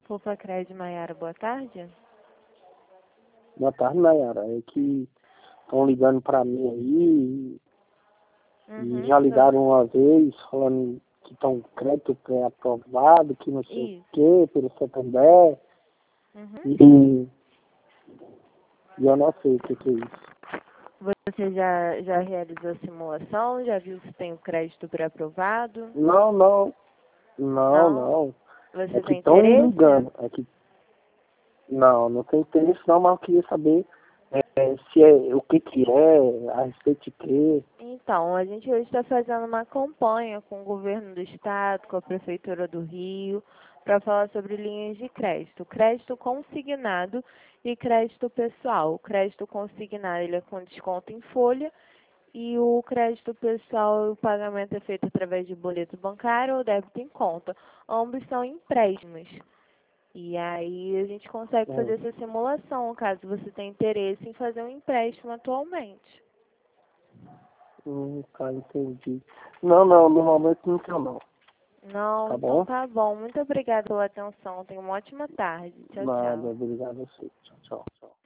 Fofacred Maiara, boa tarde. Boa tarde, Nayara. É que estão ligando para mim aí e já ligaram uma vez falando que estão crédito pré-aprovado, que não sei o quê, pelo Santander. E eu não sei o que é isso. Você já realizou a simulação? Já viu se tem o crédito pré-aprovado? Não. Você É que tem estão me interesse? ligando. É que não tem interesse não, mas eu queria saber se é o que é, a respeito de quê. Então, a gente hoje está fazendo uma campanha com o governo do estado, com a prefeitura do Rio, para falar sobre linhas de crédito consignado e crédito pessoal. O crédito consignado ele é com desconto em folha e o crédito pessoal, o pagamento é feito através de boleto bancário ou débito em conta. Ambos são empréstimos. E aí a gente consegue fazer essa simulação, caso você tenha interesse em fazer um empréstimo atualmente. Tá, entendi. Não, no momento não quero não. Não, Tá então bom? tá bom. Muito obrigada pela atenção. Tenha uma ótima tarde. Tchau, Nada, tchau. obrigado a você. Tchau.